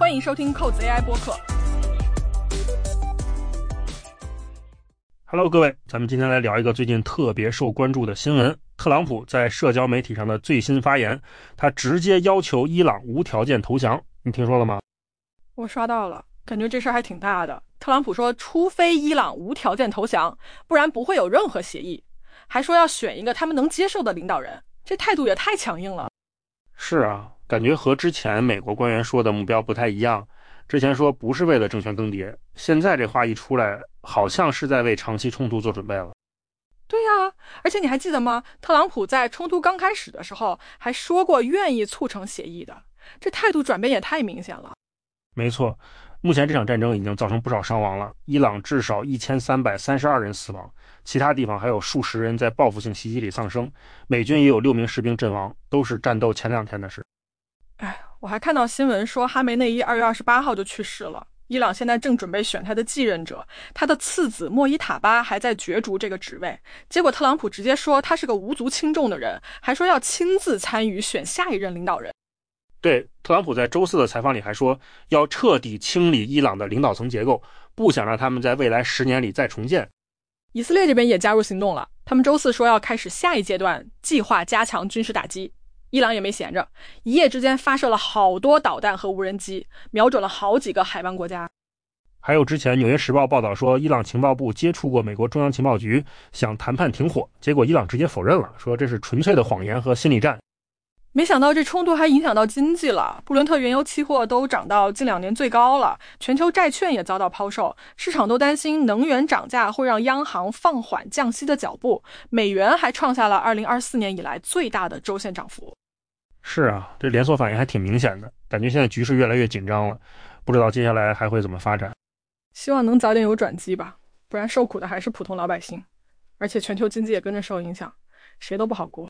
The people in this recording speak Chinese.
欢迎收听扣子 AI 播客。 Hello， 各位，咱们今天来聊一个最近特别受关注的新闻。特朗普在社交媒体上的最新发言，他直接要求伊朗无条件投降，你听说了吗？ 我刷到了，感觉这事还挺大的。特朗普说，除非伊朗无条件投降，不然不会有任何协议，还说要选一个他们能接受的领导人，这态度也太强硬了。 是啊，感觉和之前美国官员说的目标不太一样。之前说不是为了政权更迭，现在这话一出来，好像是在为长期冲突做准备了。 对啊，而且你还记得吗？特朗普在冲突刚开始的时候还说过愿意促成协议的，这态度转变也太明显了。 没错，目前这场战争已经造成不少伤亡了，伊朗至少1332人死亡，其他地方还有数十人在报复性袭击里丧生，美军也有6名士兵阵亡，都是战斗前2天的事。 我还看到新闻说哈梅内伊2月28号就去世了，伊朗现在正准备选他的继任者，他的次子莫伊塔巴还在角逐这个职位，结果特朗普直接说他是个无足轻重的人，还说要亲自参与选下一任领导人。 对，特朗普在周4的采访里还说要彻底清理伊朗的领导层结构，不想让他们在未来10年里再重建。 以色列这边也加入行动了，他们周4说要开始下一阶段计划加强军事打击。伊朗也没闲着，一夜之间发射了好多导弹和无人机，瞄准了好几个海湾国家。 还有之前《纽约时报》报道说，伊朗情报部接触过美国中央情报局，想谈判停火，结果伊朗直接否认了，说这是纯粹的谎言和心理战。 没想到这冲突还影响到经济了，布伦特原油期货都涨到近2年最高了，全球债券也遭到抛售，市场都担心能源涨价会让央行放缓降息的脚步，美元还创下了2024年以来最大的周线涨幅。 是啊，这连锁反应还挺明显的，感觉现在局势越来越紧张了，不知道接下来还会怎么发展。 希望能早点有转机吧，不然受苦的还是普通老百姓，而且全球经济也跟着受影响，谁都不好过。